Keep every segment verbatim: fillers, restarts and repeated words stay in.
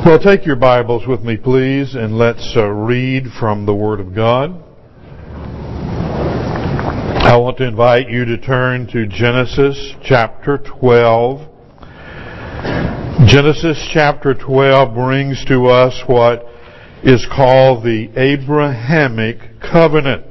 Well, take your Bibles with me, please, and let's uh, read from the Word of God. I want to invite you to turn to Genesis chapter twelve. Genesis chapter twelve brings to us what is called the Abrahamic covenant.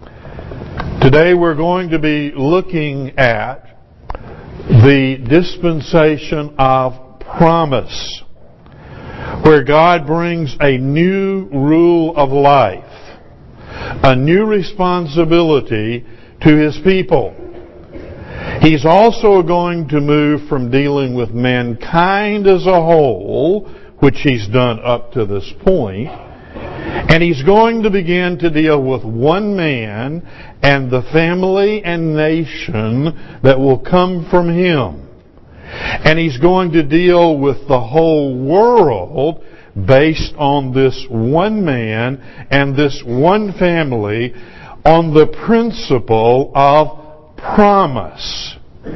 Today we're going to be looking at the dispensation of promise, where God brings a new rule of life, a new responsibility to His people. He's also going to move from dealing with mankind as a whole, which He's done up to this point, and He's going to begin to deal with one man and the family and nation that will come from him. And He's going to deal with the whole world based on this one man and this one family on the principle of promise.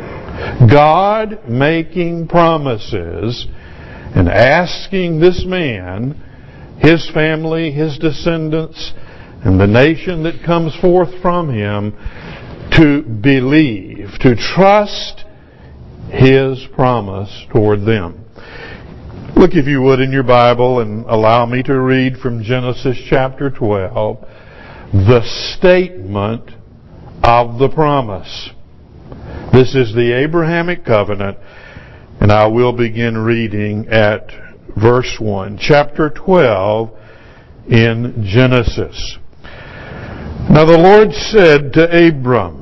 God making promises and asking this man, his family, his descendants, and the nation that comes forth from him to believe, to trust His promise toward them. Look, if you would, in your Bible and allow me to read from Genesis chapter twelve, the statement of the promise. This is the Abrahamic covenant, and I will begin reading at verse one. Chapter twelve in Genesis. Now the Lord said to Abram,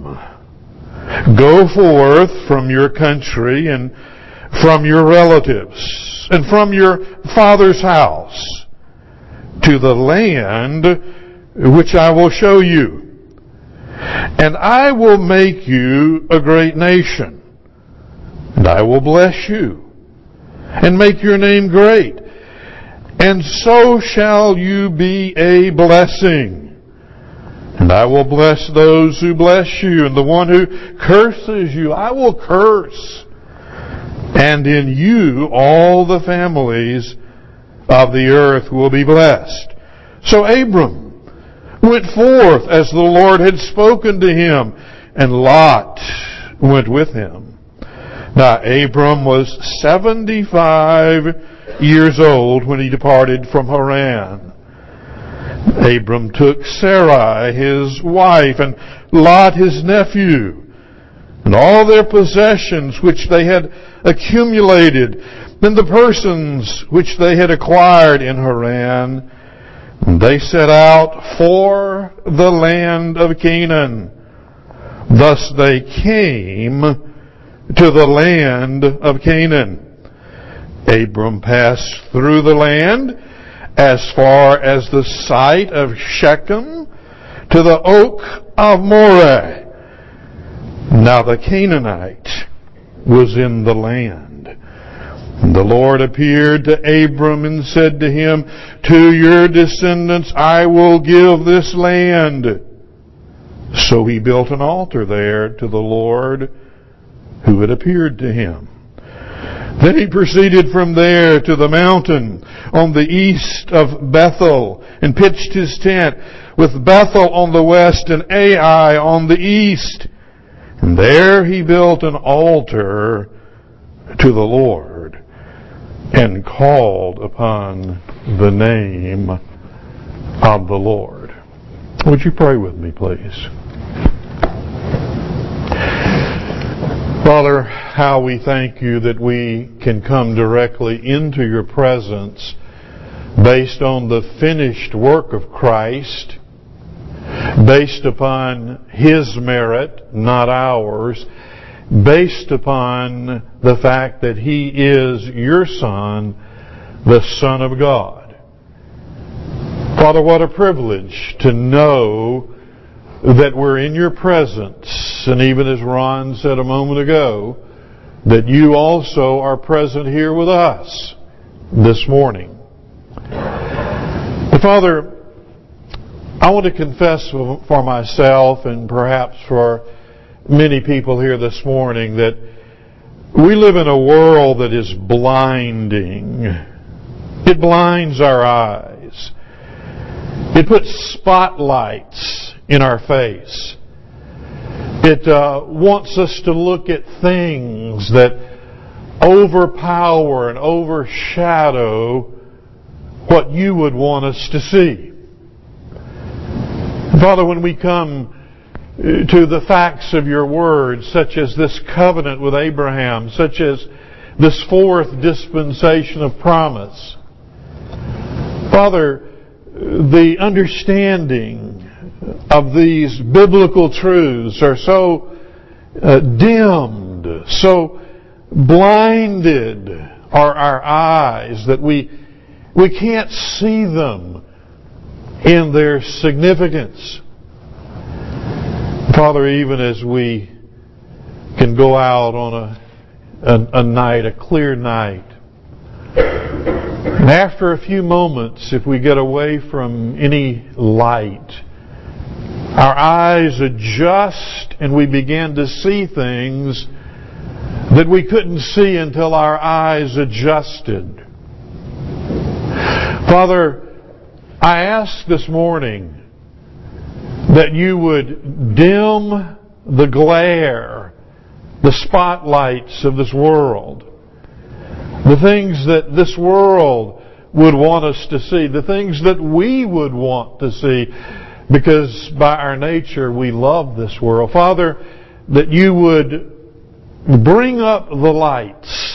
"Go forth from your country and from your relatives and from your father's house to the land which I will show you. And I will make you a great nation, and I will bless you and make your name great. And so shall you be a blessing. And I will bless those who bless you, and the one who curses you I will curse. And in you all the families of the earth will be blessed." So Abram went forth as the Lord had spoken to him, and Lot went with him. Now Abram was seventy-five years old when he departed from Haran. Abram took Sarai his wife, and Lot his nephew, and all their possessions which they had accumulated, and the persons which they had acquired in Haran. And they set out for the land of Canaan. Thus they came to the land of Canaan. Abram passed through the land as far as the site of Shechem to the oak of Moreh. Now the Canaanite was in the land. And the Lord appeared to Abram and said to him, "To your descendants I will give this land." So he built an altar there to the Lord who had appeared to him. Then he proceeded from there to the mountain on the east of Bethel, and pitched his tent, with Bethel on the west and Ai on the east. And there he built an altar to the Lord, and called upon the name of the Lord. Would you pray with me, please? Father, how we thank you that we can come directly into your presence based on the finished work of Christ, based upon His merit, not ours, based upon the fact that He is your Son, the Son of God. Father, what a privilege to know that we're in your presence, and even as Ron said a moment ago, that you also are present here with us this morning. But Father, I want to confess for myself and perhaps for many people here this morning that we live in a world that is blinding It blinds our eyes. It puts spotlights in our face. It uh, wants us to look at things that overpower and overshadow what you would want us to see. Father, when we come to the facts of your word, such as this covenant with Abraham, such as this fourth dispensation of promise, Father, the understanding of these biblical truths are so uh, dimmed, so blinded are our eyes that we we can't see them in their significance. Father, even as we can go out on a, a, a night, a clear night, and after a few moments, if we get away from any light, our eyes adjust and we begin to see things that we couldn't see until our eyes adjusted. Father, I ask this morning that you would dim the glare, the spotlights of this world, the things that this world would want us to see, the things that we would want to see, because by our nature we love this world. Father, that you would bring up the lights,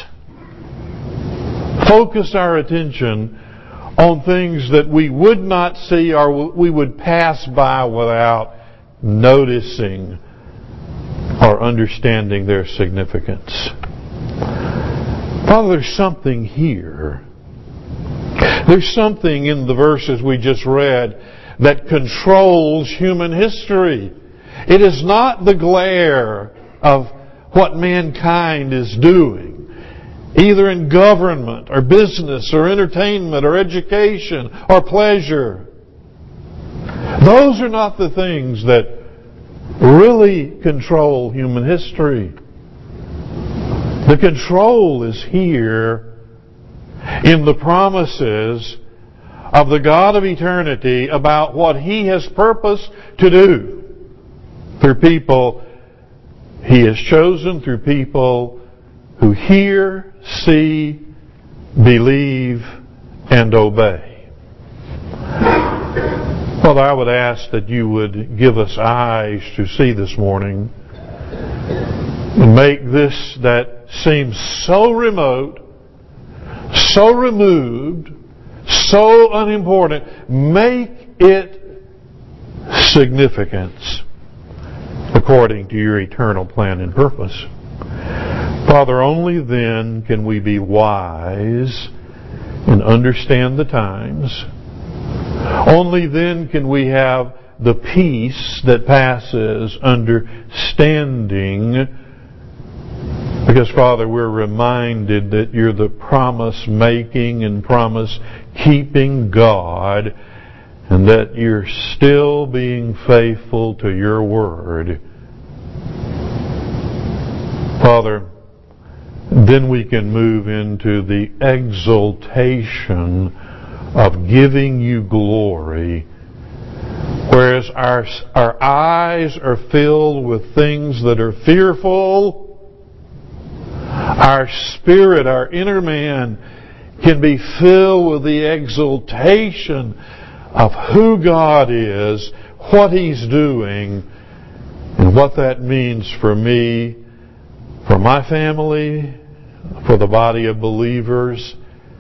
focus our attention on things that we would not see or we would pass by without noticing or understanding their significance. Father, there's something here. There's something in the verses we just read that controls human history. It is not the glare of what mankind is doing, either in government or business or entertainment or education or pleasure. Those are not the things that really control human history. The control is here in the promises of the God of eternity about what He has purposed to do through people He has chosen, through people who hear, see, believe, and obey. Father, I would ask that you would give us eyes to see this morning and make this that seems so remote, so removed, so unimportant, make it significance according to your eternal plan and purpose. Father, only then can we be wise and understand the times. Only then can we have the peace that passes understanding. Because, Father, we're reminded that you're the promise-making and promise-keeping God, and that you're still being faithful to your word. Father, then we can move into the exaltation of giving you glory, whereas our, our eyes are filled with things that are fearful. Our spirit, our inner man, can be filled with the exaltation of who God is, what He's doing, and what that means for me, for my family, for the body of believers.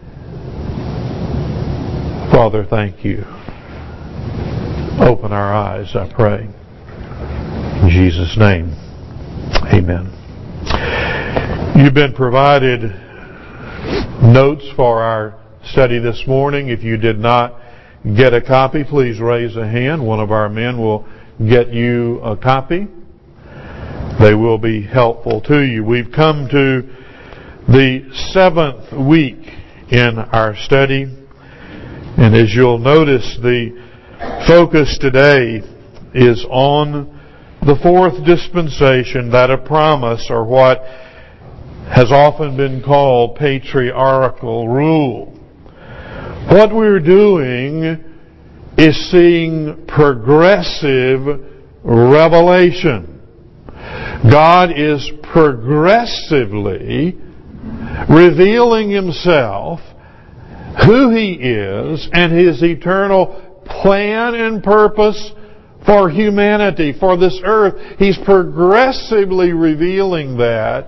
Father, thank you. Open our eyes, I pray. In Jesus' name, amen. You've been provided notes for our study this morning. If you did not get a copy, please raise a hand. One of our men will get you a copy. They will be helpful to you. We've come to the seventh week in our study. And as you'll notice, the focus today is on the fourth dispensation, that of promise, or what has often been called patriarchal rule. What we're doing is seeing progressive revelation. God is progressively revealing Himself, who He is, and His eternal plan and purpose for humanity, for this earth. He's progressively revealing that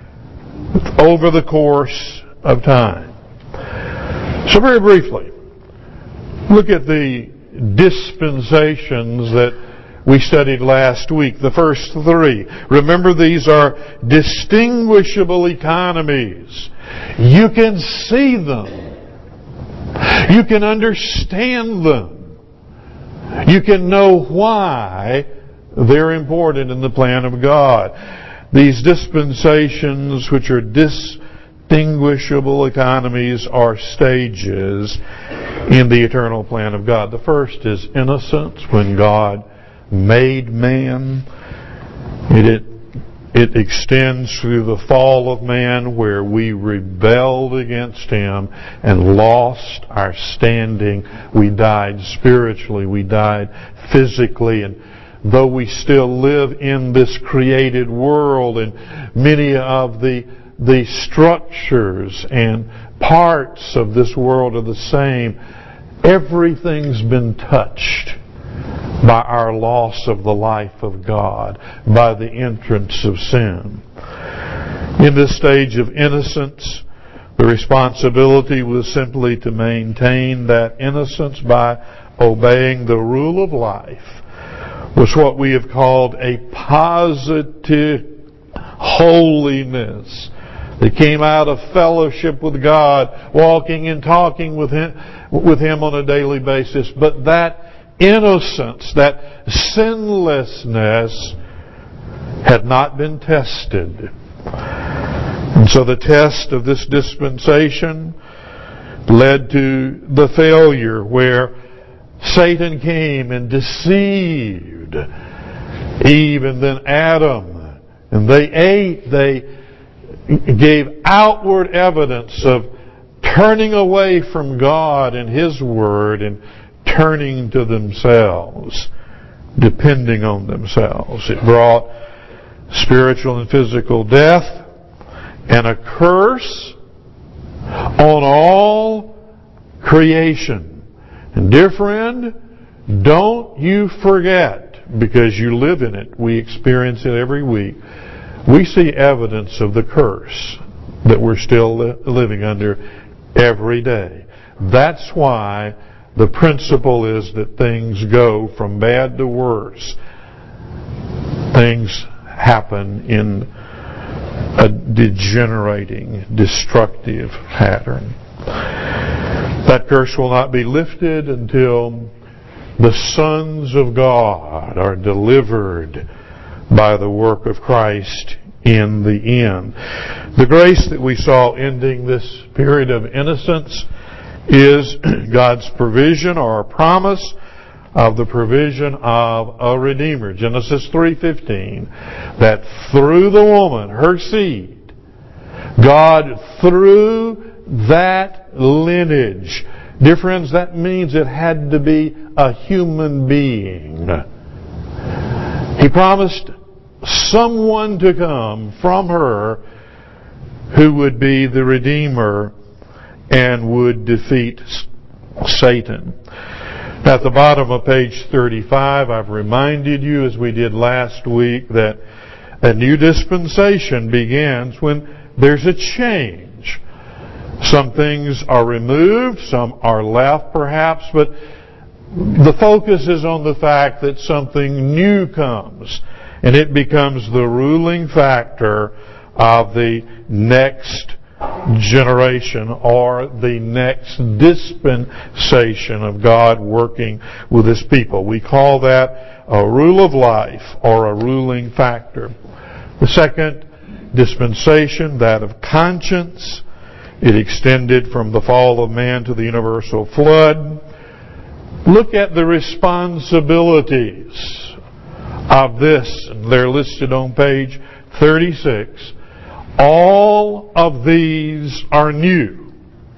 over the course of time. So very briefly, look at the dispensations that we studied last week, the first three. Remember, these are distinguishable economies. You can see them. You can understand them. You can know why they're important in the plan of God. These dispensations, which are distinguishable economies, are stages in the eternal plan of God. The first is innocence, when God made man. It, it extends through the fall of man, where we rebelled against Him and lost our standing. We died spiritually. We died physically. And though we still live in this created world, and many of the, the structures and parts of this world are the same, everything's been touched by our loss of the life of God, by the entrance of sin. In this stage of innocence, the responsibility was simply to maintain that innocence by obeying the rule of life, was what we have called a positive holiness that came out of fellowship with God, walking and talking with Him, with Him on a daily basis. But that innocence, that sinlessness, had not been tested. And so the test of this dispensation led to the failure, where Satan came and deceived Eve and then Adam. And they ate, they gave outward evidence of turning away from God and His Word and turning to themselves, depending on themselves. It brought spiritual and physical death and a curse on all creation. And dear friend, don't you forget, because you live in it, we experience it every week, we see evidence of the curse that we're still li- living under every day. That's why the principle is that things go from bad to worse. Things happen in a degenerating, destructive pattern. That curse will not be lifted until the sons of God are delivered by the work of Christ in the end. The grace that we saw ending this period of innocence is God's provision, or a promise of the provision of a Redeemer. Genesis three fifteen, that through the woman, her seed, God, through that lineage. Dear friends, that means it had to be a human being. He promised someone to come from her who would be the Redeemer and would defeat Satan. At the bottom of page thirty-five, I've reminded you, as we did last week, that a new dispensation begins when there's a change. Some things are removed, some are left perhaps, but the focus is on the fact that something new comes, and it becomes the ruling factor of the next generation, or the next dispensation of God working with His people. We call that a rule of life, or a ruling factor. The second dispensation, that of conscience, it extended from the fall of man to the universal flood. Look at the responsibilities of this, and they're listed on page thirty-six. All of these are new.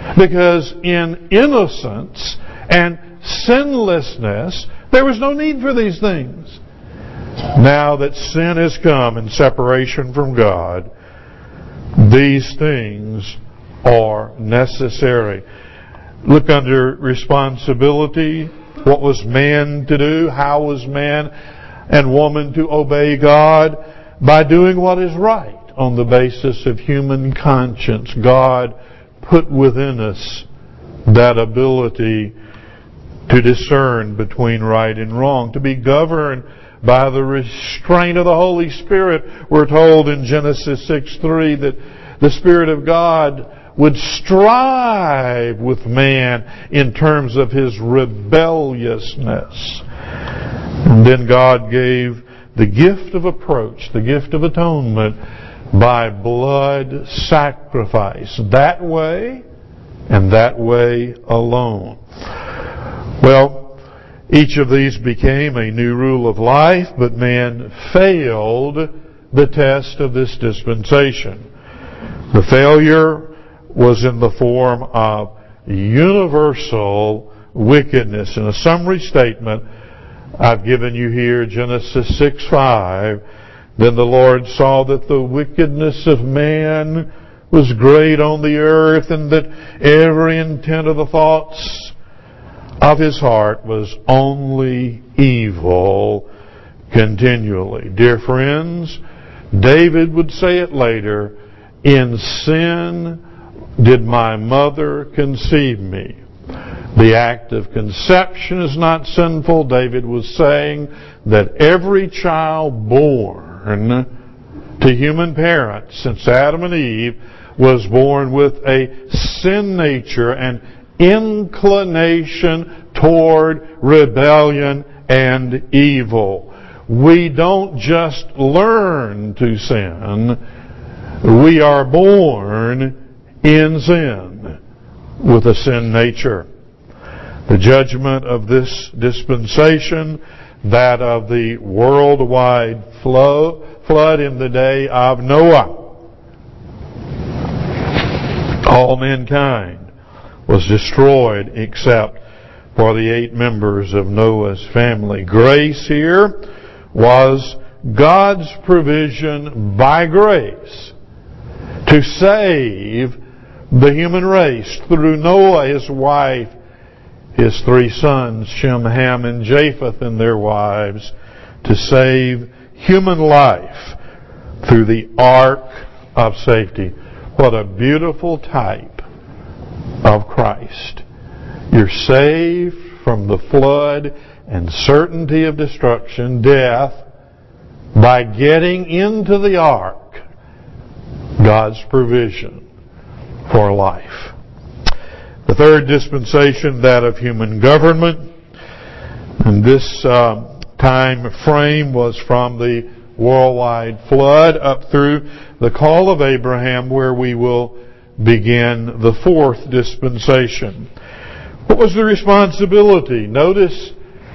Because in innocence and sinlessness, there was no need for these things. Now that sin has come and separation from God, these things are necessary. Look under responsibility. What was man to do? How was man and woman to obey God? By doing what is right on the basis of human conscience. God put within us that ability to discern between right and wrong, to be governed by the restraint of the Holy Spirit. We're told in Genesis six three that the Spirit of God would strive with man in terms of his rebelliousness. And then God gave the gift of approach, the gift of atonement, by blood sacrifice. That way, and that way alone. Well, each of these became a new rule of life, but man failed the test of this dispensation. The failure was in the form of universal wickedness. In a summary statement, I've given you here Genesis six five. Then the Lord saw that the wickedness of man was great on the earth, and that every intent of the thoughts of his heart was only evil continually. Dear friends, David would say it later, in sin did my mother conceive me. The act of conception is not sinful. David was saying that every child born to human parents since Adam and Eve was born with a sin nature and inclination toward rebellion and evil. We don't just learn to sin. We are born in sin with a sin nature. The judgment of this dispensation, that of the worldwide flow, flood in the day of Noah. All mankind was destroyed except for the eight members of Noah's family. Grace here was God's provision by grace to save the human race through Noah, his wife, his three sons, Shem, Ham, and Japheth, and their wives, to save human life through the ark of safety. What a beautiful type of Christ. You're saved from the flood and certainty of destruction, death, by getting into the ark, God's provision for life. The third dispensation, that of human government. And this uh, time frame was from the worldwide flood up through the call of Abraham, where we will begin the fourth dispensation. What was the responsibility? Notice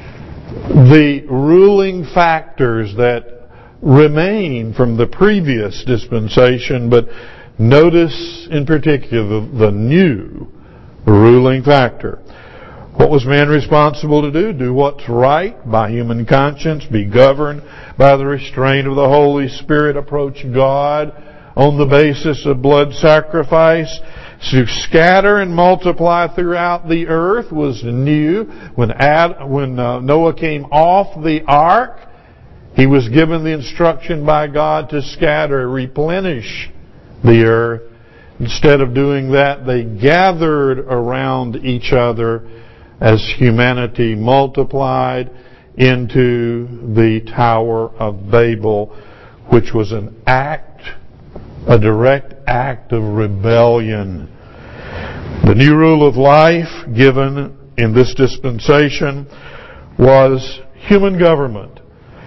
the ruling factors that remain from the previous dispensation, but notice in particular the, the new ruling factor. What was man responsible to do? Do what's right by human conscience, be governed by the restraint of the Holy Spirit, approach God on the basis of blood sacrifice. To scatter and multiply throughout the earth was new. When Ad, when uh, Noah came off the ark, he was given the instruction by God to scatter, replenish the earth. Instead of doing that, they gathered around each other as humanity multiplied into the Tower of Babel, which was an act, a direct act of rebellion. The new rule of life given in this dispensation was human government.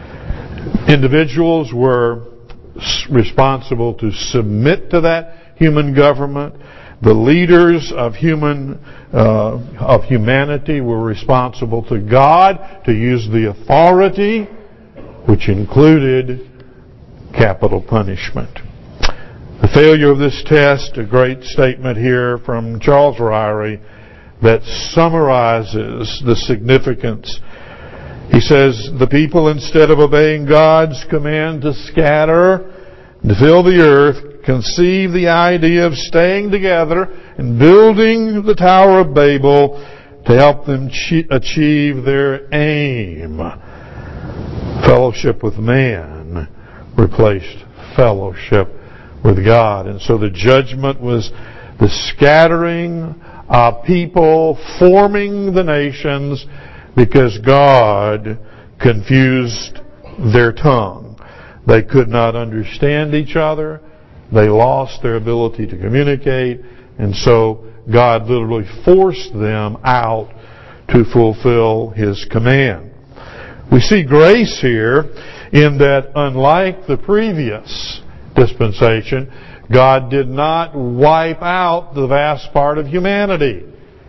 Individuals were responsible to submit to that human government. The leaders of human uh, of humanity were responsible to God to use the authority, which included capital punishment. The The failure of this test, a great statement here from Charles Ryrie that summarizes the significance. He says, the people, instead of obeying God's command to scatter, to fill the earth, conceive the idea of staying together and building the Tower of Babel to help them achieve their aim. Fellowship with man replaced fellowship with God. And so the judgment was the scattering of people, forming the nations, because God confused their tongue. They could not understand each other. They lost their ability to communicate. And so God literally forced them out to fulfill His command. We see grace here in that, unlike the previous dispensation, God did not wipe out the vast part of humanity.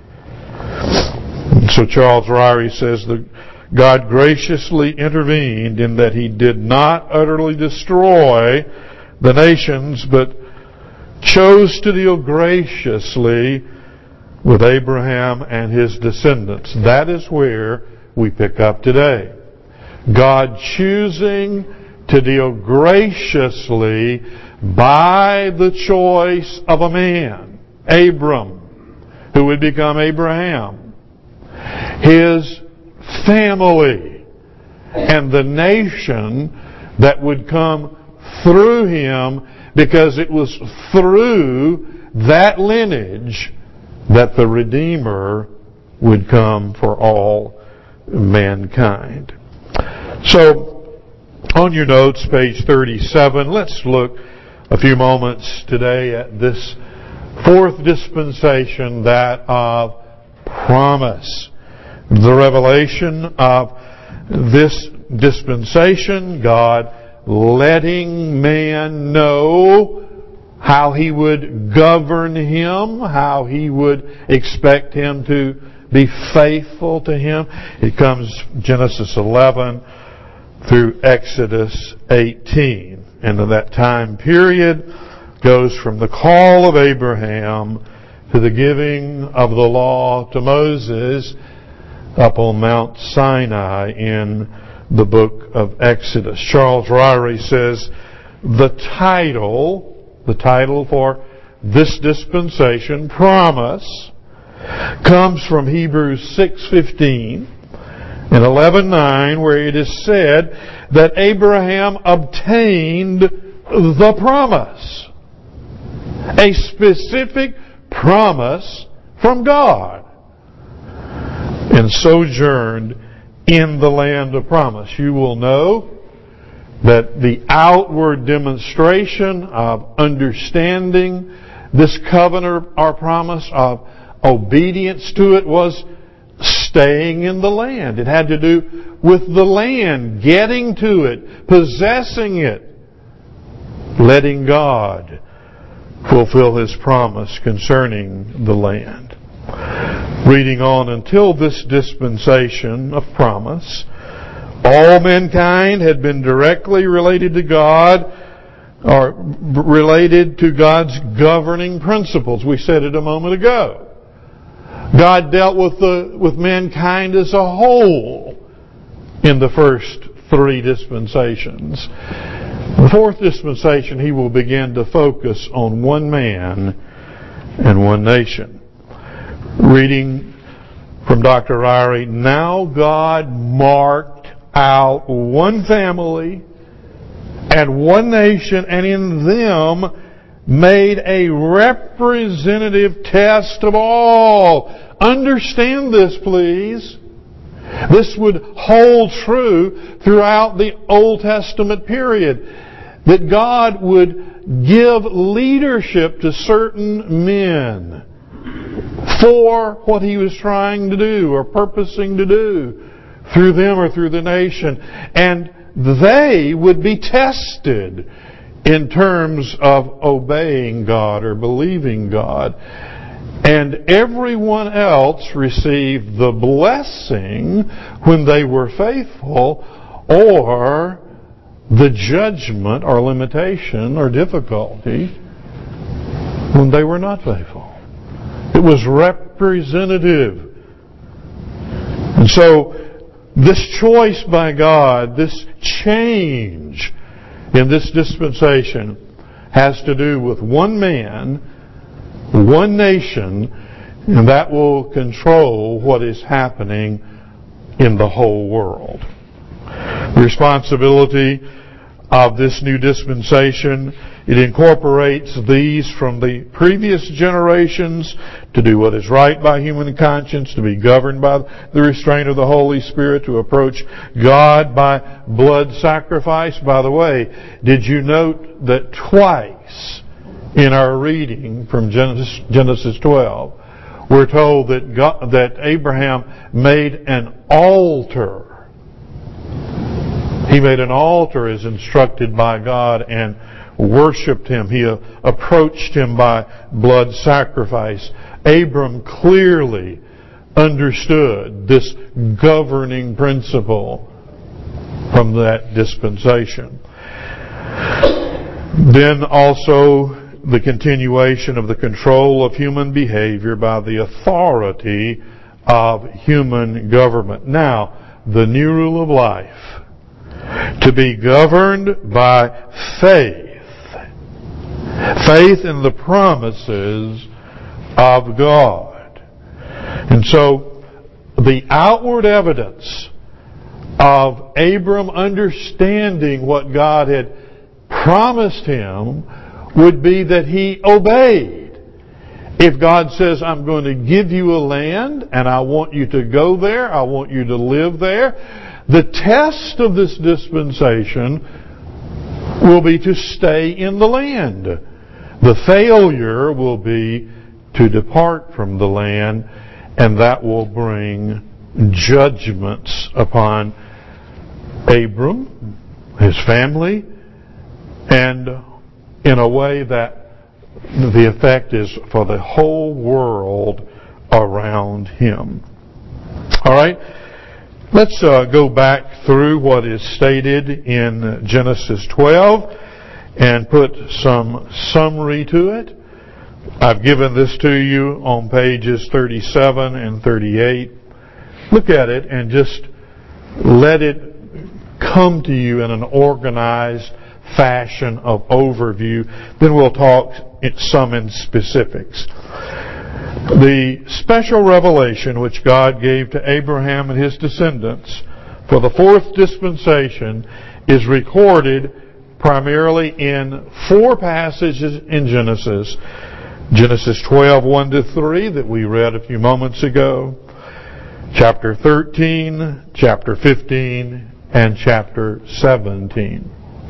So Charles Ryrie says that God graciously intervened in that He did not utterly destroy the nations, but chose to deal graciously with Abraham and his descendants. That is where we pick up today. God choosing to deal graciously by the choice of a man, Abram, who would become Abraham, his family, and the nation that would come through him, because it was through that lineage that the Redeemer would come for all mankind. So, on your notes, page thirty-seven, let's look a few moments today at this fourth dispensation, that of promise. The revelation of this dispensation, God letting man know how He would govern him, how He would expect him to be faithful to Him. It comes Genesis eleven through Exodus eighteen. And in that time period goes from the call of Abraham to the giving of the law to Moses up on Mount Sinai in the book of Exodus. Charles Ryrie says the title, the title for this dispensation, promise, comes from Hebrews six fifteen and eleven nine, where it is said that Abraham obtained the promise. A specific promise from God, and sojourned in the land of promise. You will know that the outward demonstration of understanding this covenant or promise, of obedience to it, was staying in the land. It had to do with the land, getting to it, possessing it, letting God fulfill His promise concerning the land. Reading on, until this dispensation of promise, all mankind had been directly related to God, or related to God's governing principles. We said it a moment ago. God dealt with the with mankind as a whole in the first three dispensations. The fourth dispensation, He will begin to focus on one man and one nation. Reading from Doctor Ryrie, now God marked out one family and one nation, and in them made a representative test of all. Understand this, please. This would hold true throughout the Old Testament period, that God would give leadership to certain men for what He was trying to do or purposing to do through them or through the nation. And they would be tested in terms of obeying God or believing God. And everyone else received the blessing when they were faithful, or the judgment or limitation or difficulty when they were not faithful. It was representative. And so, this choice by God, this change in this dispensation has to do with one man, one nation, and that will control what is happening in the whole world. The responsibility of this new dispensation, it incorporates these from the previous generations to do what is right by human conscience, to be governed by the restraint of the Holy Spirit, to approach God by blood sacrifice. By the way, did you note that twice in our reading from Genesis, Genesis twelve, we're told that God, that Abraham made an altar. He made an altar as instructed by God and worshipped Him. He uh, approached Him by blood sacrifice. Abram clearly understood this governing principle from that dispensation. Then also the continuation of the control of human behavior by the authority of human government. Now, the new rule of life, to be governed by faith. Faith in the promises of God. And so, the outward evidence of Abram understanding what God had promised him would be that he obeyed. If God says, I'm going to give you a land and I want you to go there, I want you to live there, the test of this dispensation will be to stay in the land. The failure will be to depart from the land, and that will bring judgments upon Abram, his family, and in a way that the effect is for the whole world around him. All right? Let's uh, go back through what is stated in Genesis twelve and put some summary to it. I've given this to you on pages thirty-seven and thirty-eight. Look at it and just let it come to you in an organized fashion of overview. Then we'll talk some in specifics. The special revelation which God gave to Abraham and his descendants for the fourth dispensation is recorded primarily in four passages in Genesis. Genesis twelve, one to three that we read a few moments ago. Chapter thirteen, chapter fifteen, and chapter seventeen.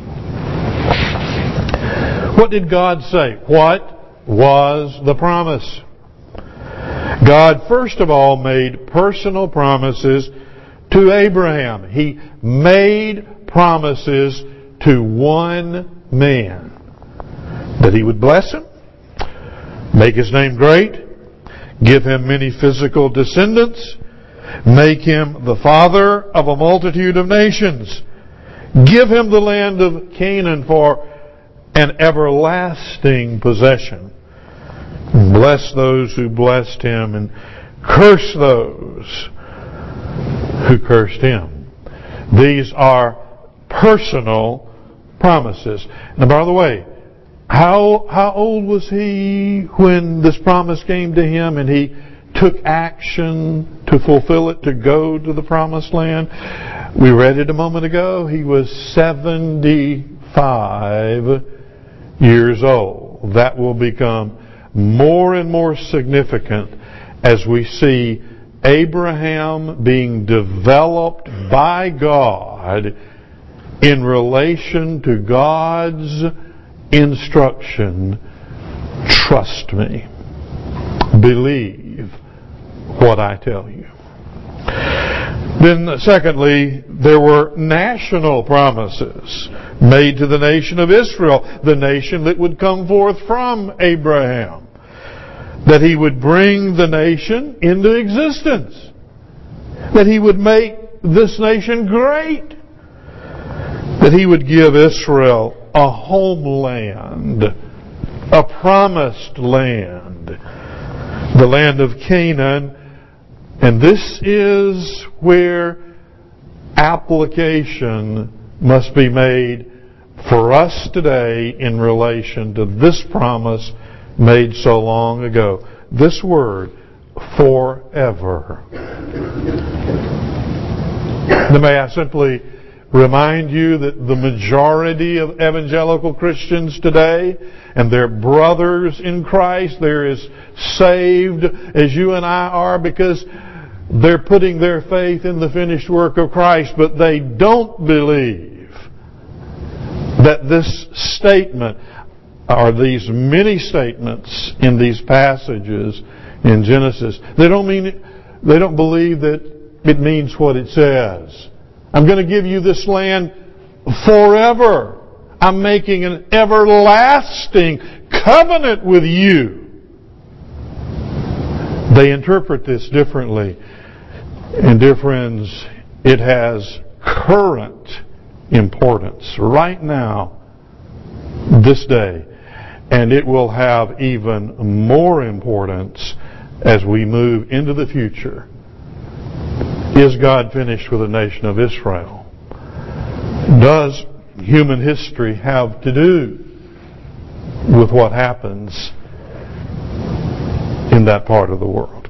What did God say? What was the promise? God, first of all, made personal promises to Abraham. He made promises to one man. That he would bless him, make his name great, give him many physical descendants, make him the father of a multitude of nations, give him the land of Canaan for an everlasting possession. Bless those who blessed him and curse those who cursed him. These are personal promises. Now, by the way, how how old was he when this promise came to him and he took action to fulfill it, to go to the promised land? We read it a moment ago. He was seventy-five years old. That will become more and more significant as we see Abraham being developed by God in relation to God's instruction. Trust me. Believe what I tell you. Then secondly, there were national promises made to the nation of Israel, the nation that would come forth from Abraham. That he would bring the nation into existence. That he would make this nation great. That he would give Israel a homeland a promised land, the land of Canaan. And this is where application must be made for us today in relation to this promise made so long ago. This word, forever. Now, may I simply remind you that the majority of evangelical Christians today and their brothers in Christ, they're as saved as you and I are because they're putting their faith in the finished work of Christ, but they don't believe that this statement, or these many statements in these passages in Genesis, they don't mean, they don't believe that it means what it says. I'm going to give you this land forever. I'm making an everlasting covenant with you. They interpret this differently. And dear friends, it has current importance right now, this day. And it will have even more importance as we move into the future. Is God finished with the nation of Israel? Does human history have to do with what happens in that part of the world?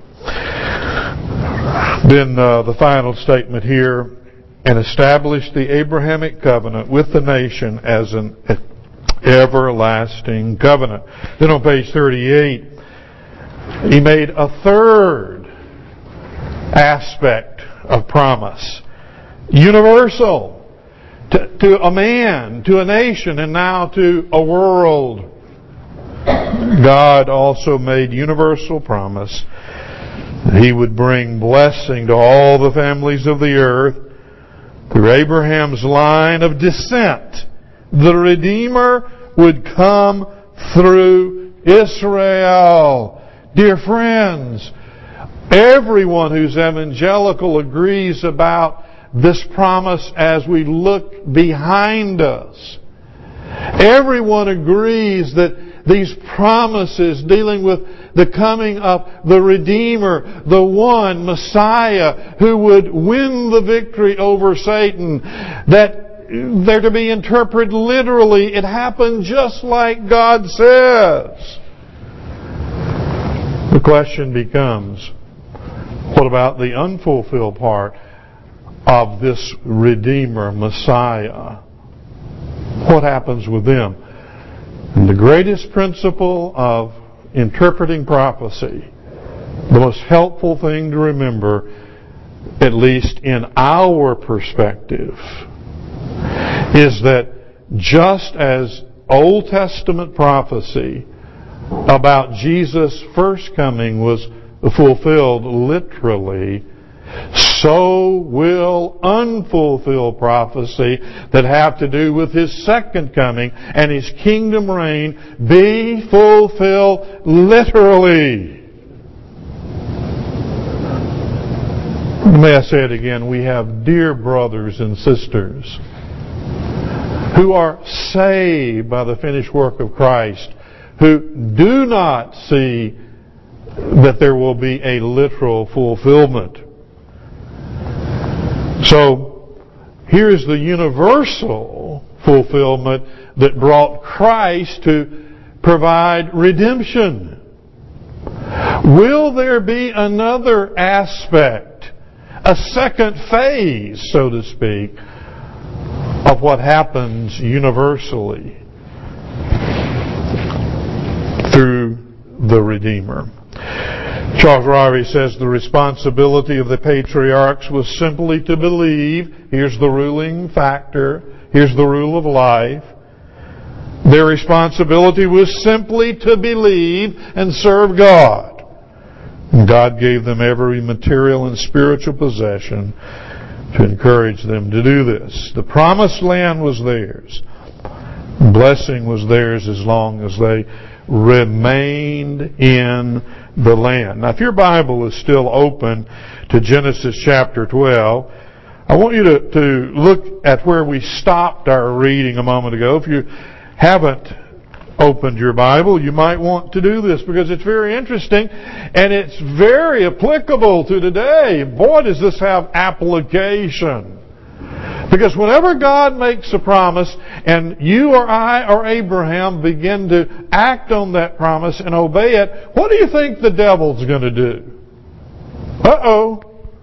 Then uh, the final statement here, and established the Abrahamic covenant with the nation as an everlasting covenant. Then on page thirty-eight, he made a third aspect of promise. Universal. To, to a man, to a nation, and now to a world. God also made universal promise that He would bring blessing to all the families of the earth through Abraham's line of descent. The Redeemer would come through Israel. Dear friends, everyone who's evangelical agrees about this promise as we look behind us. Everyone agrees that these promises dealing with the coming of the Redeemer, the one, Messiah, who would win the victory over Satan, that they're to be interpreted literally. It happened just like God says. The question becomes, what about the unfulfilled part of this Redeemer, Messiah? What happens with them? And the greatest principle of interpreting prophecy, the most helpful thing to remember, at least in our perspective, is that just as Old Testament prophecy about Jesus' first coming was fulfilled literally, so will unfulfilled prophecy that have to do with His second coming and His kingdom reign be fulfilled literally. May I say it again? We have dear brothers and sisters who are saved by the finished work of Christ, who do not see that there will be a literal fulfillment. So, here's the universal fulfillment that brought Christ to provide redemption. Will there be another aspect, a second phase, so to speak, of what happens universally through the Redeemer? Charles Ryrie says the responsibility of the patriarchs was simply to believe. Here's the ruling factor. Here's the rule of life. Their responsibility was simply to believe and serve God. And God gave them every material and spiritual possession to encourage them to do this. The promised land was theirs. Blessing was theirs as long as they remained in the land. Now, if your Bible is still open to Genesis chapter twelve, I want you to, to look at where we stopped our reading a moment ago. If you haven't opened your Bible, you might want to do this because it's very interesting and it's very applicable to today. Boy, does this have application. Because whenever God makes a promise and you or I or Abraham begin to act on that promise and obey it, what do you think the devil's going to do? Uh-oh.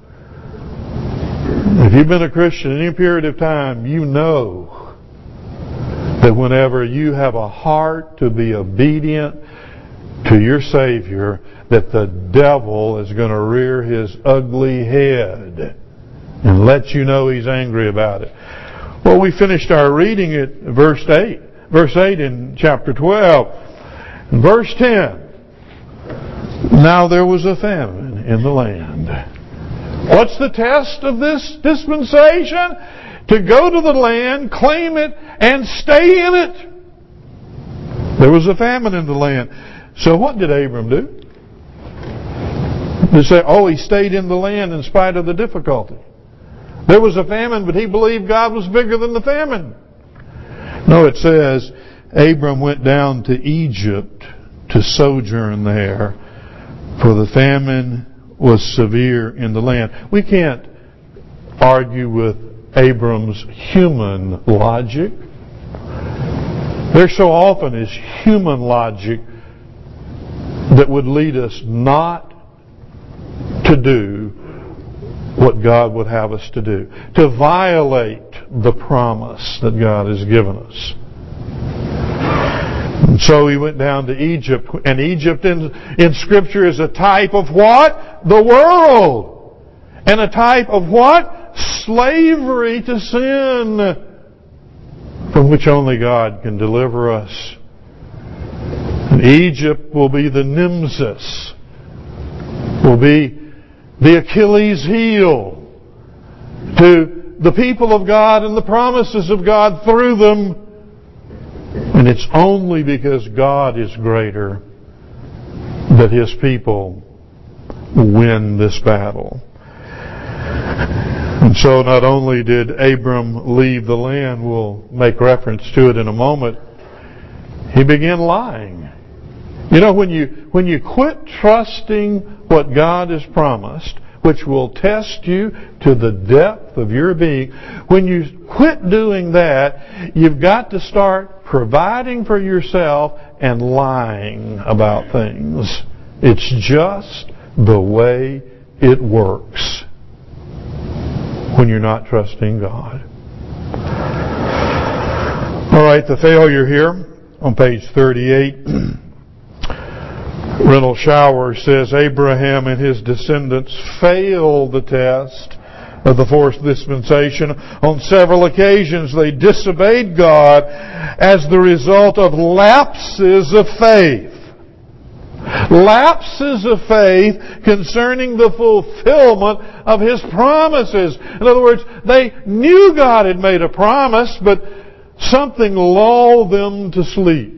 If you've been a Christian any period of time, you know that whenever you have a heart to be obedient to your Savior, that the devil is going to rear his ugly head and let you know he's angry about it. Well, we finished our reading at verse eight. Verse eight in chapter twelve. In verse ten. Now there was a famine in the land. What's the test of this dispensation? To go to the land, claim it, and stay in it. There was a famine in the land. So what did Abram do? They say, oh, he stayed in the land in spite of the difficulty. There was a famine, but he believed God was bigger than the famine. No, it says, Abram went down to Egypt to sojourn there, for the famine was severe in the land. We can't argue with Abram's human logic. There so often is human logic that would lead us not to do what God would have us to do, to violate the promise that God has given us. And so he went down to Egypt, and Egypt in, in Scripture is a type of what? The world. And a type of what? Slavery to sin, from which only God can deliver us. And Egypt will be the nemesis, will be the Achilles heel to the people of God and the promises of God through them. And it's only because God is greater that His people win this battle. And so not only did Abram leave the land, we'll make reference to it in a moment, he began lying. You know, when you when you quit trusting what God has promised, which will test you to the depth of your being, when you quit doing that, you've got to start providing for yourself and lying about things. It's just the way it works when you're not trusting God. All right, the failure here on page thirty-eight. Reynold Shower says Abraham and his descendants failed the test of the fourth dispensation. On several occasions they disobeyed God as the result of lapses of faith. Lapses of faith concerning the fulfillment of His promises. In other words, they knew God had made a promise, but something lulled them to sleep.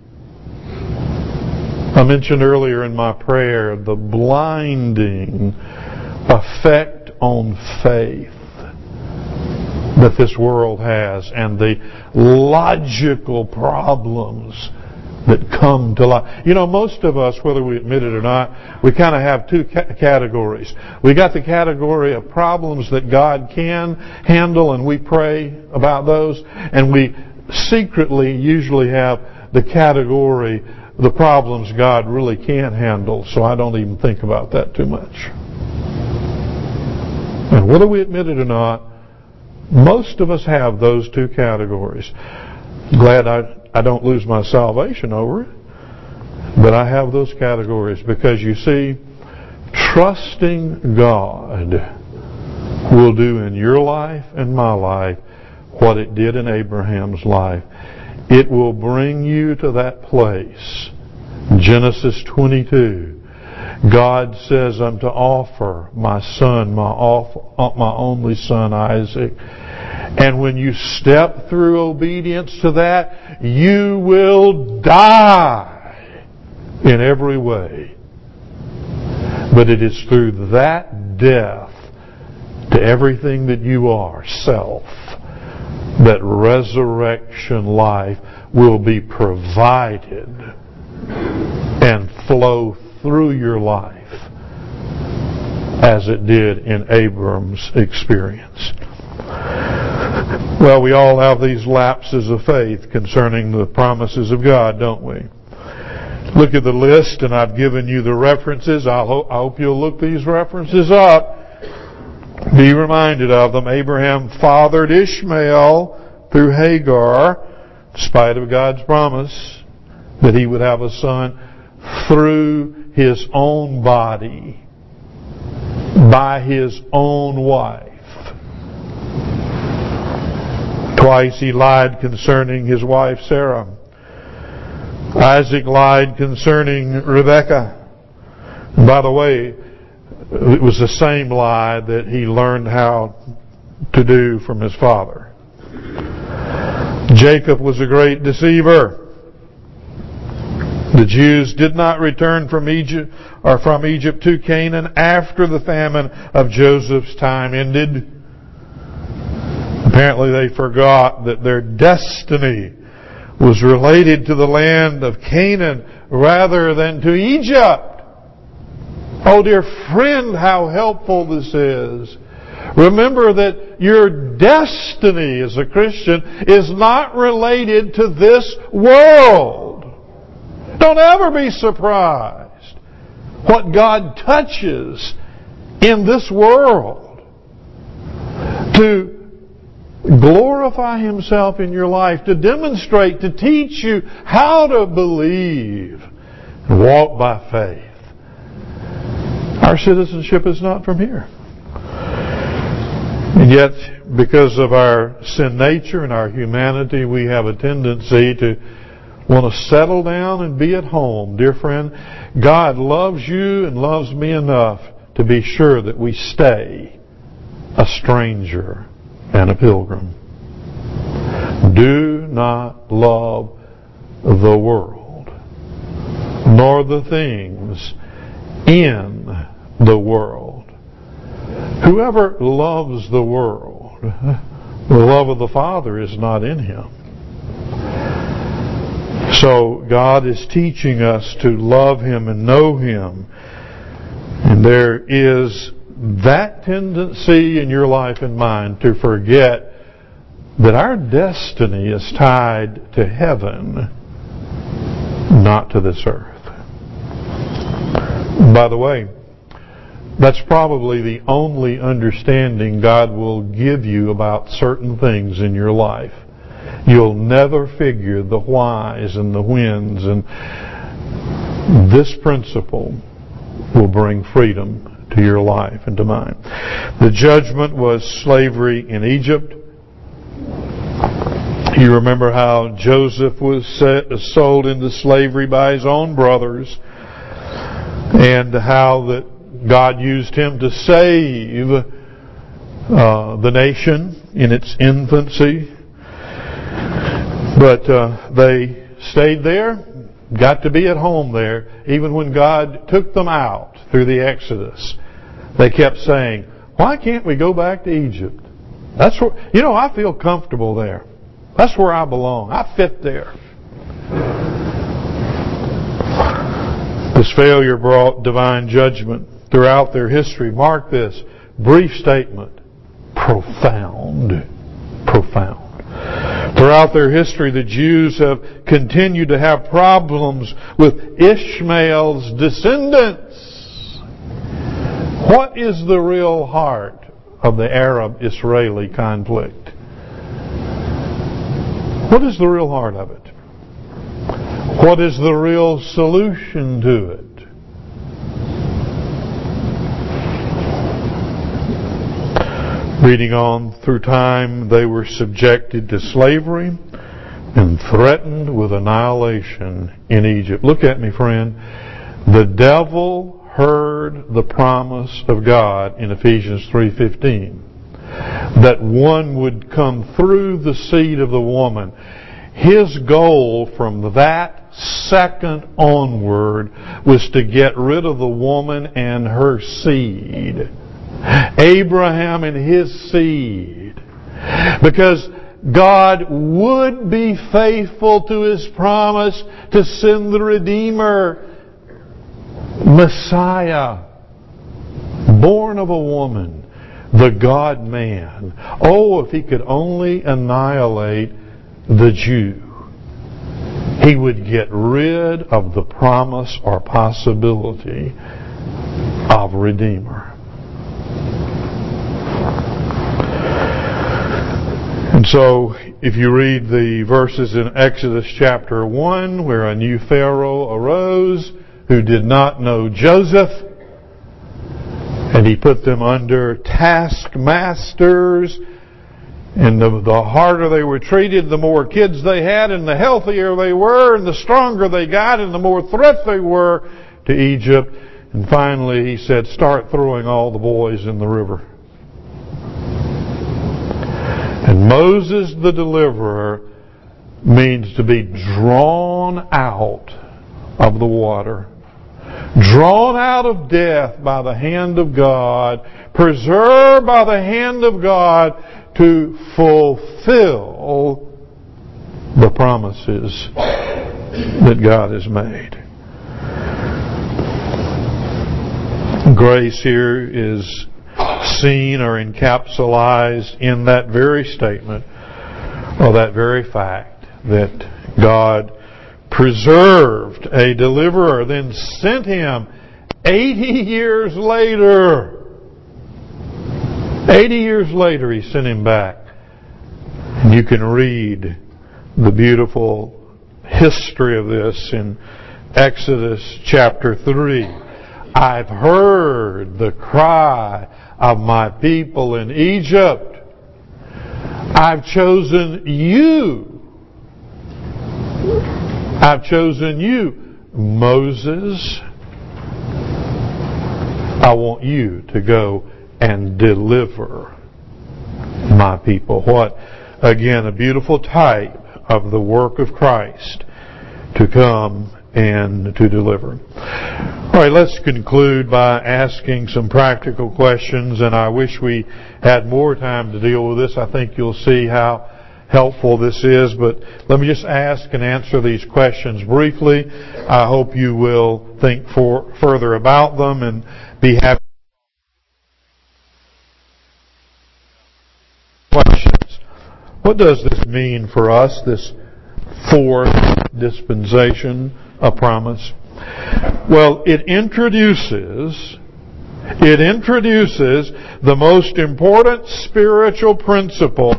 I mentioned earlier in my prayer the blinding effect on faith that this world has and the logical problems that come to life. You know, most of us, whether we admit it or not, we kind of have two ca- categories. We got the category of problems that God can handle, and we pray about those. And we secretly usually have the category, the problems God really can't handle, so I don't even think about that too much. And whether we admit it or not, most of us have those two categories. Glad I I don't lose my salvation over it. But I have those categories because, you see, trusting God will do in your life and my life what it did in Abraham's life. It will bring you to that place. Genesis twenty-two. God says, I'm to offer my son, my, off, my only son Isaac. And when you step through obedience to that, you will die in every way. But it is through that death to everything that you are, self, that resurrection life will be provided and flow through your life as it did in Abram's experience. Well, we all have these lapses of faith concerning the promises of God, don't we? Look at the list, and I've given you the references. I hope, I hope you'll look these references up. Be reminded of them. Abraham fathered Ishmael through Hagar, in spite of God's promise that he would have a son through his own body, by his own wife. Twice he lied concerning his wife Sarah. Isaac lied concerning Rebekah. And by the way, it was the same lie that he learned how to do from his father. Jacob was a great deceiver. The Jews did not return from Egypt or from Egypt to Canaan after the famine of Joseph's time ended. Apparently they forgot that their destiny was related to the land of Canaan rather than to Egypt. Oh, dear friend, how helpful this is. Remember that your destiny as a Christian is not related to this world. Don't ever be surprised what God touches in this world to glorify Himself in your life, to demonstrate, to teach you how to believe and walk by faith. Our citizenship is not from here. And yet, because of our sin nature and our humanity, we have a tendency to want to settle down and be at home. Dear friend, God loves you and loves me enough to be sure that we stay a stranger and a pilgrim. Do not love the world, nor the things in the world. Whoever loves the world, the love of the Father is not in him. So God is teaching us to love Him and know Him. And there is that tendency in your life and mine to forget that our destiny is tied to heaven, not to this earth. By the way, that's probably the only understanding God will give you about certain things in your life. You'll never figure the whys and the whens, and this principle will bring freedom to your life and to mine. The judgment was slavery in Egypt. You remember how Joseph was set, sold into slavery by his own brothers, and how that God used him to save uh, the nation in its infancy. But uh, they stayed there, got to be at home there, even when God took them out through the Exodus. They kept saying, why can't we go back to Egypt? That's where, you know, I feel comfortable there. That's where I belong. I fit there. This failure brought divine judgment throughout their history. Mark this. Brief statement. Profound. Profound. Throughout their history, the Jews have continued to have problems with Ishmael's descendants. What is the real heart of the Arab-Israeli conflict? What is the real heart of it? What is the real solution to it? Reading on through time, they were subjected to slavery and threatened with annihilation in Egypt. Look at me, friend. The devil heard the promise of God in Ephesians three fifteen that one would come through the seed of the woman. His goal from that second onward was to get rid of the woman and her seed. Abraham and his seed. Because God would be faithful to His promise to send the Redeemer, Messiah, born of a woman, the God-man. Oh, if He could only annihilate the Jew, He would get rid of the promise or possibility of Redeemer. And so, if you read the verses in Exodus chapter one, where a new Pharaoh arose who did not know Joseph, and he put them under taskmasters, and the, the harder they were treated, the more kids they had, and the healthier they were, and the stronger they got, and the more threat they were to Egypt. And finally he said, start throwing all the boys in the river. And Moses the deliverer means to be drawn out of the water, drawn out of death by the hand of God, preserved by the hand of God to fulfill the promises that God has made. Grace here is seen or encapsulated in that very statement, or that very fact, that God preserved a deliverer, then sent him eighty years later. eighty years later He sent him back. And you can read the beautiful history of this in Exodus chapter three. I've heard the cry of my people in Egypt. I've chosen you. I've chosen you, Moses. I want you to go and deliver my people. What, again, a beautiful type of the work of Christ to come and to deliver. All right, let's conclude by asking some practical questions, and I wish we had more time to deal with this. I think you'll see how helpful this is, but let me just ask and answer these questions briefly. I hope you will think for, further about them and be happy. Questions. What does this mean for us, this fourth dispensation of promise? Well, it introduces it introduces the most important spiritual principle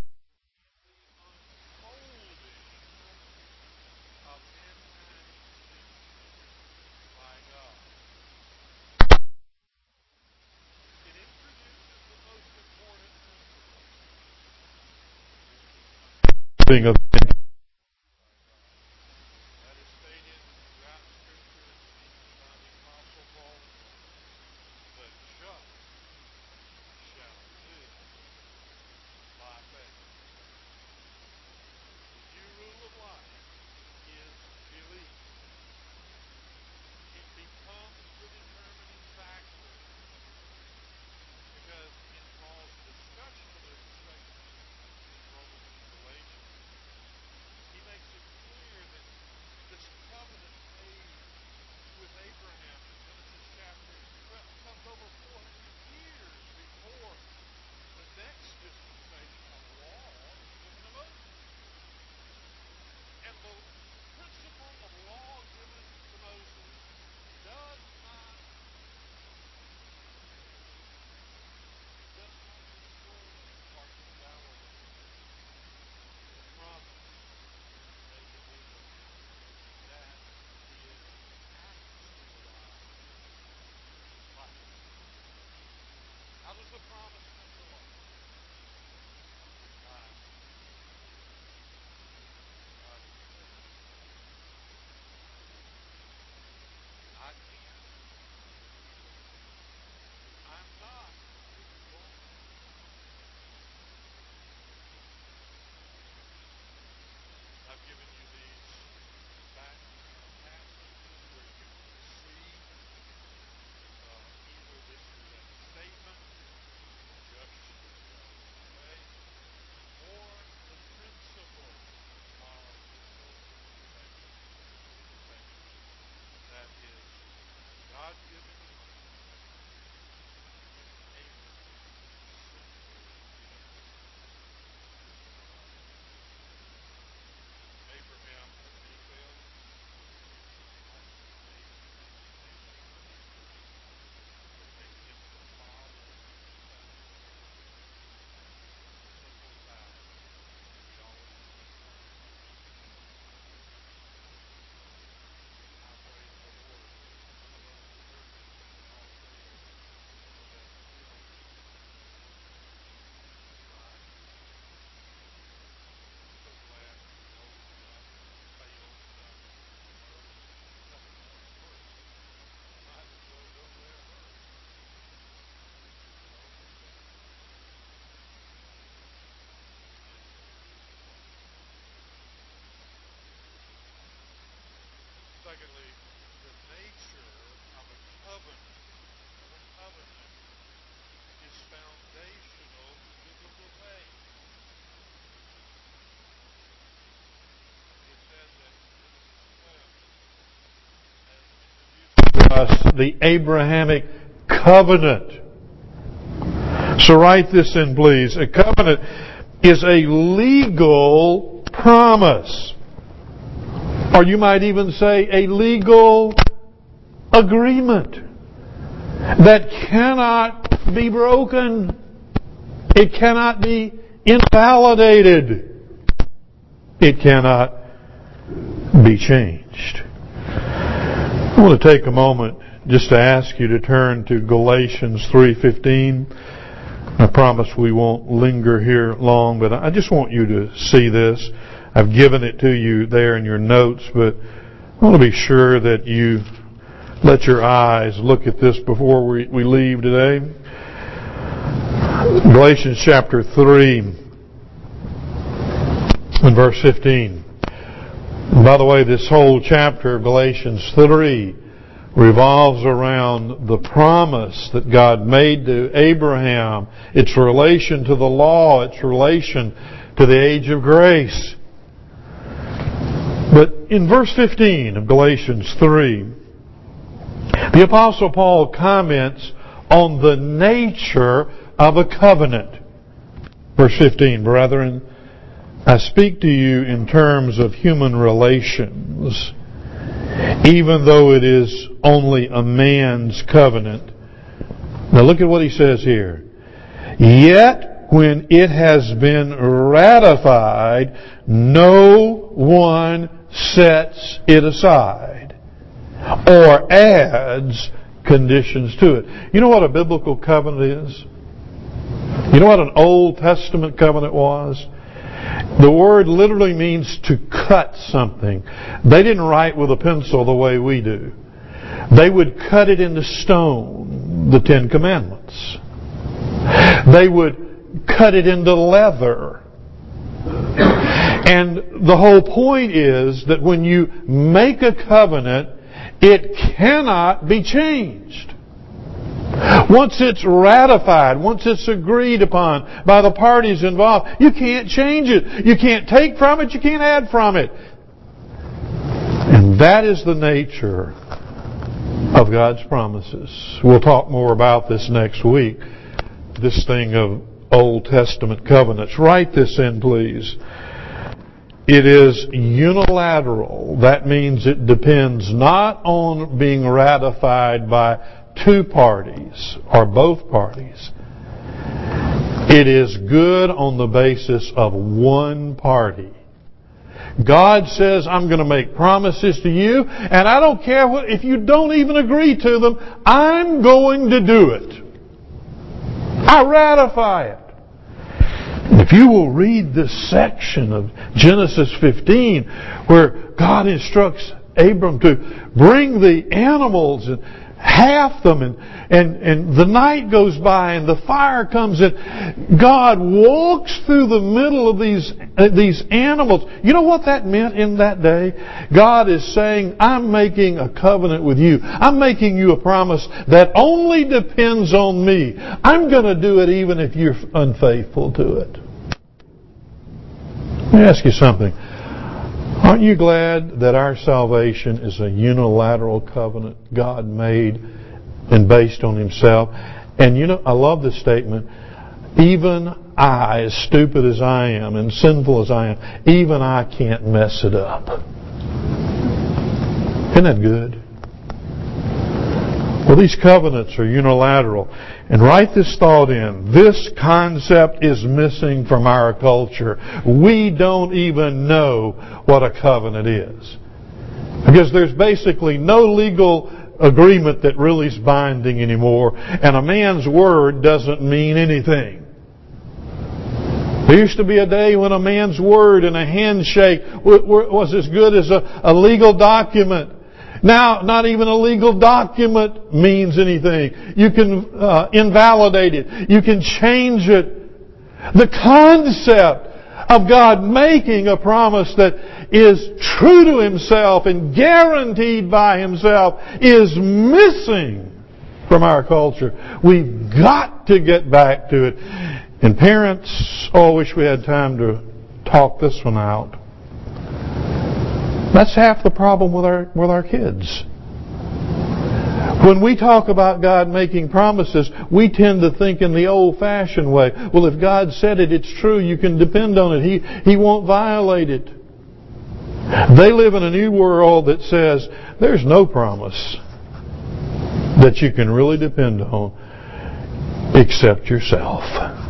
of us the Abrahamic covenant. So write this in, please. A covenant is a legal promise. Or you might even say a legal agreement that cannot be broken. It cannot be invalidated. It cannot be changed. I want to take a moment just to ask you to turn to Galatians three fifteen. I promise we won't linger here long, but I just want you to see this. I've given it to you there in your notes, but I want to be sure that you let your eyes look at this before we, we leave today. Galatians chapter three and verse fifteen. And by the way, this whole chapter of Galatians three revolves around the promise that God made to Abraham, its relation to the law, its relation to the age of grace. But in verse fifteen of Galatians three, the Apostle Paul comments on the nature of a covenant. Verse fifteen, brethren, I speak to you in terms of human relations, even though it is only a man's covenant. Now look at what he says here. Yet when it has been ratified, no one sets it aside or adds conditions to it. You know what a biblical covenant is? You know what an Old Testament covenant was? The word literally means to cut something. They didn't write with a pencil the way we do. They would cut it into stone, the Ten Commandments. They would cut it into leather. And the whole point is that when you make a covenant, it cannot be changed. Once it's ratified, once it's agreed upon by the parties involved, you can't change it. You can't take from it, you can't add from it. And that is the nature of God's promises. We'll talk more about this next week, this thing of Old Testament covenants. Write this in, please. It is unilateral. That means it depends not on being ratified by two parties or both parties. It is good on the basis of one party. God says, I'm going to make promises to you, and I don't care what, if you don't even agree to them, I'm going to do it. I ratify it. If you will read this section of Genesis fifteen, where God instructs Abram to bring the animals and half them, and, and, and the night goes by and the fire comes in. God walks through the middle of these, uh, these animals. You know what that meant in that day? God is saying, I'm making a covenant with you. I'm making you a promise that only depends on me. I'm going to do it even if you're unfaithful to it. Let me ask you something. Aren't you glad that our salvation is a unilateral covenant God made and based on Himself? And you know, I love this statement. Even I, as stupid as I am and sinful as I am, even I can't mess it up. Isn't that good? Well, these covenants are unilateral. And write this thought in. This concept is missing from our culture. We don't even know what a covenant is. Because there's basically no legal agreement that really is binding anymore. And a man's word doesn't mean anything. There used to be a day when a man's word and a handshake was as good as a, a legal document. Now, not even a legal document means anything. You can uh, invalidate it. You can change it. The concept of God making a promise that is true to Himself and guaranteed by Himself is missing from our culture. We've got to get back to it. And parents, oh, I wish we had time to talk this one out. That's half the problem with our with our kids. When we talk about God making promises, we tend to think in the old-fashioned way. Well, if God said it, it's true. You can depend on it. He, He won't violate it. They live in a new world that says there's no promise that you can really depend on except yourself.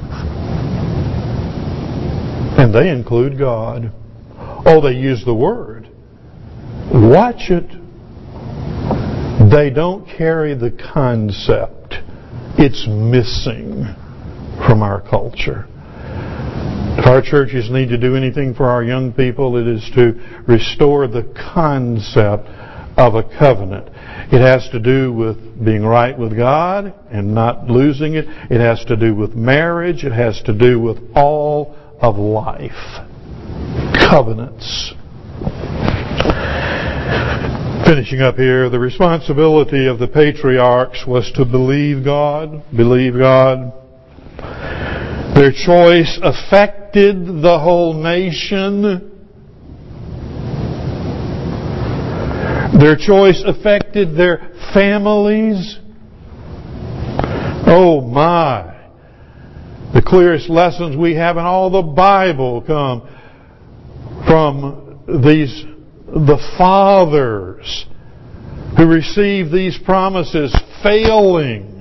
And they include God. Oh, they use the word. Watch it. They don't carry the concept. It's missing from our culture. If our churches need to do anything for our young people, it is to restore the concept of a covenant. It has to do with being right with God and not losing it. It has to do with marriage. It has to do with all of life. Covenants. Finishing up here, the responsibility of the patriarchs was to believe God, believe God. Their choice affected the whole nation. Their choice affected their families. Oh my! The clearest lessons we have in all the Bible come from these the fathers who received these promises failing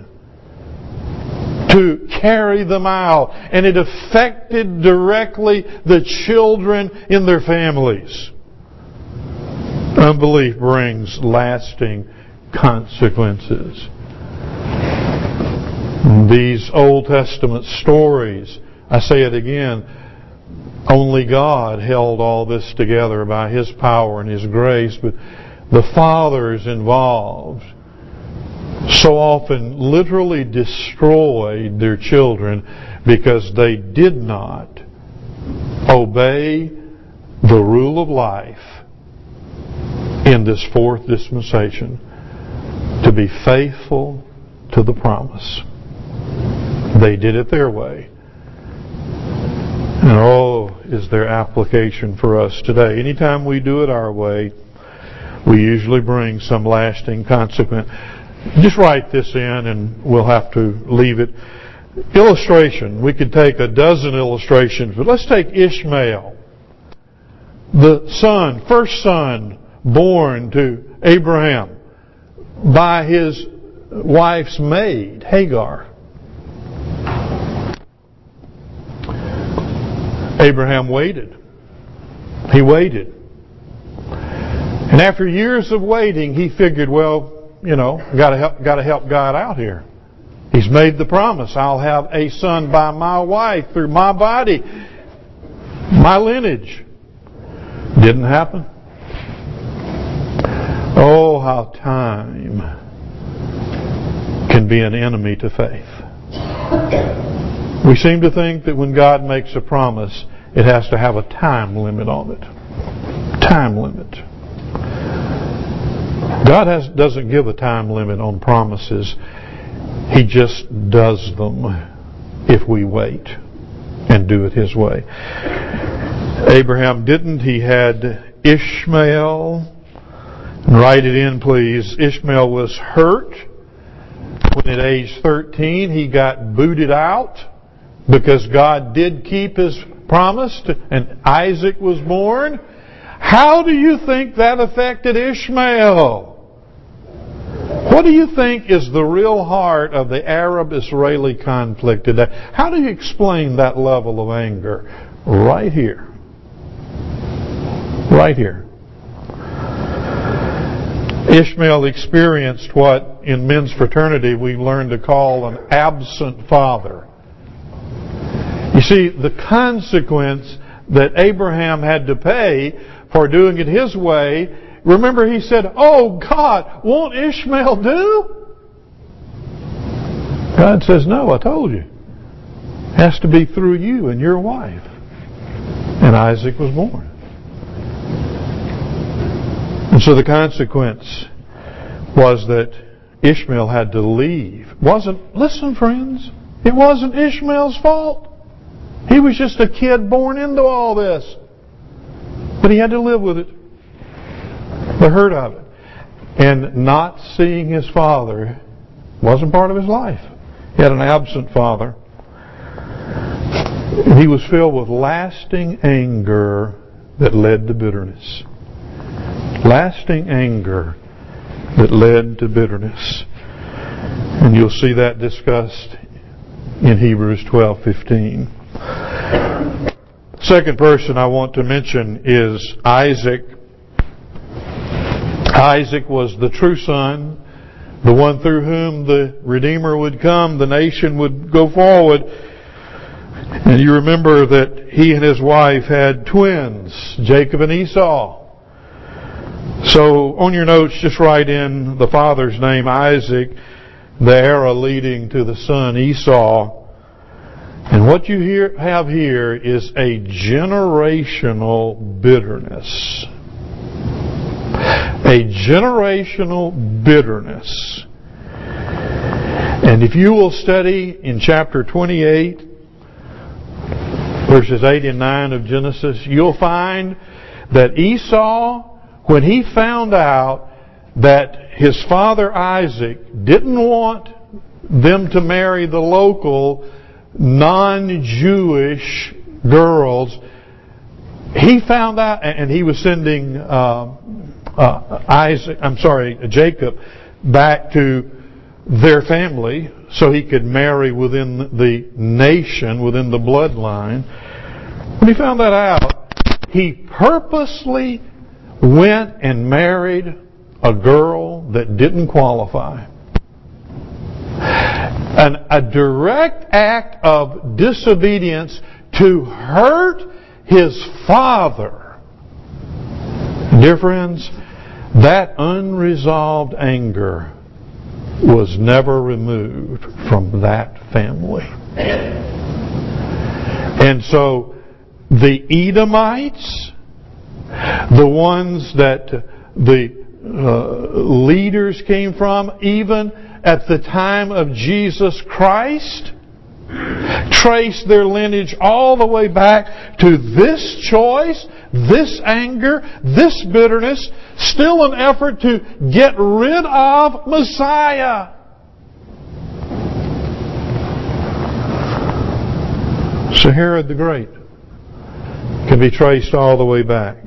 to carry them out, and it affected directly the children in their families. Unbelief brings lasting consequences. These Old Testament stories, I say it again, only God held all this together by His power and His grace, but the fathers involved so often literally destroyed their children because they did not obey the rule of life in this fourth dispensation to be faithful to the promise. They did it their way. And oh, is there application for us today? Anytime we do it our way, we usually bring some lasting consequence. Just write this in and we'll have to leave it. Illustration. We could take a dozen illustrations, but let's take Ishmael. The son, first son born to Abraham by his wife's maid, Hagar. Abraham waited. He waited. And after years of waiting, he figured, well, you know, got to help, got to help God out here. He's made the promise. I'll have a son by my wife, through my body, my lineage. Didn't happen. Oh, how time can be an enemy to faith. We seem to think that when God makes a promise, it has to have a time limit on it. Time limit. God has, doesn't give a time limit on promises. He just does them if we wait and do it His way. Abraham didn't. He had Ishmael. Write it in, please. Ishmael was hurt when at age thirteen he got booted out because God did keep His promise and Isaac was born. How do you think that affected Ishmael? What do you think is the real heart of the Arab-Israeli conflict today? How do you explain that level of anger? Right here. Right here. Ishmael experienced what in men's fraternity we learn to call an absent father. You see, the consequence that Abraham had to pay for doing it his way, remember he said, oh God, won't Ishmael do? God says, no, I told you. It has to be through you and your wife. And Isaac was born. And so the consequence was that Ishmael had to leave. Wasn't, listen friends, it wasn't Ishmael's fault. He was just a kid born into all this. But he had to live with it. The hurt of it. And not seeing his father wasn't part of his life. He had an absent father. He was filled with lasting anger that led to bitterness. Lasting anger that led to bitterness. And you'll see that discussed in Hebrews twelve fifteen. Second person I want to mention is Isaac. Isaac was the true son, the one through whom the Redeemer would come, the nation would go forward. And you remember that he and his wife had twins, Jacob and Esau. So on your notes, just write in the father's name, Isaac, the arrow leading to the son, Esau. And what you hear, have here is a generational bitterness. A generational bitterness. And if you will study in chapter twenty-eight, verses eight and nine of Genesis, you'll find that Esau, when he found out that his father Isaac didn't want them to marry the local non-Jewish girls, he found out, and he was sending uh, uh, Isaac, I'm sorry, Jacob, back to their family so he could marry within the nation, within the bloodline. When he found that out, he purposely went and married a girl that didn't qualify. An, a direct act of disobedience to hurt his father. Dear friends, that unresolved anger was never removed from that family. And so the Edomites, the ones that the uh, leaders came from, even at the time of Jesus Christ, trace their lineage all the way back to this choice, this anger, this bitterness, still an effort to get rid of Messiah. So Herod the Great can be traced all the way back.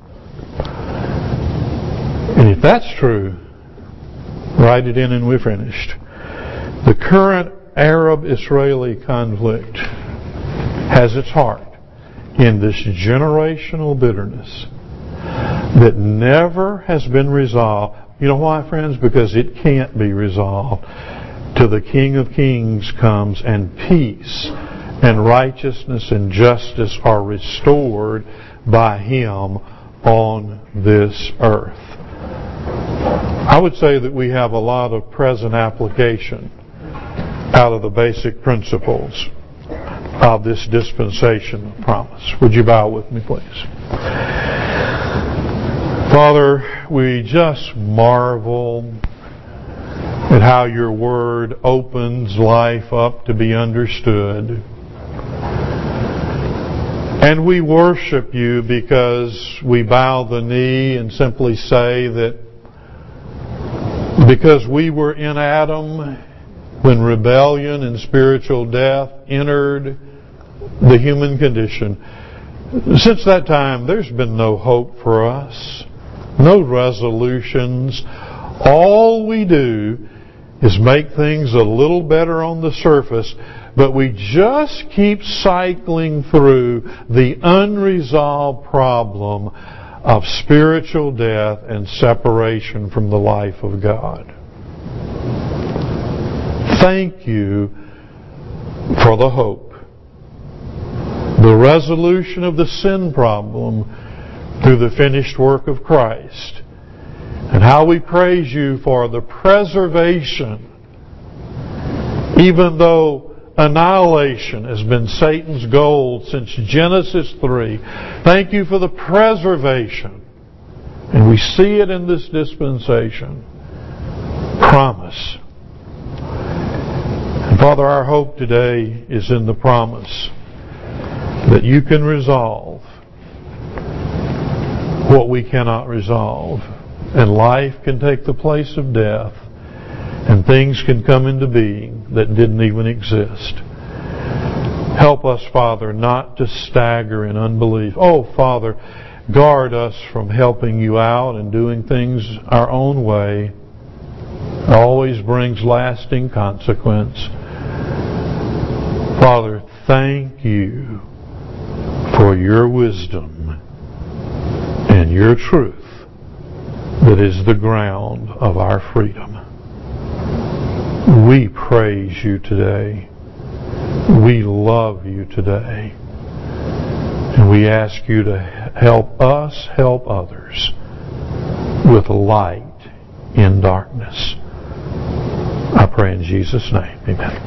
And if that's true, write it in and we're finished. The current Arab-Israeli conflict has its heart in this generational bitterness that never has been resolved. You know why, friends? Because it can't be resolved till the King of Kings comes and peace and righteousness and justice are restored by Him on this earth. I would say that we have a lot of present application out of the basic principles of this dispensation of promise. Would you bow with me, please? Father, we just marvel at how your word opens life up to be understood. And we worship you because we bow the knee and simply say that because we were in Adam when rebellion and spiritual death entered the human condition, since that time there's been no hope for us, no resolutions. All we do is make things a little better on the surface, but we just keep cycling through the unresolved problem of spiritual death and separation from the life of God. Thank you for the hope, the resolution of the sin problem through the finished work of Christ, and how we praise you for the preservation, even though annihilation has been Satan's goal since Genesis three. Thank you for the preservation. And we see it in this dispensation. Promise. And Father, our hope today is in the promise that you can resolve what we cannot resolve. and life can take the place of death, and things can come into being that didn't even exist. Help us, Father, not to stagger in unbelief. Oh, Father, guard us from helping you out and doing things our own way. It always brings lasting consequence. Father, thank you for your wisdom and your truth that is the ground of our freedom. We praise you today. We love you today. And we ask you to help us help others with light in darkness. I pray in Jesus' name. Amen.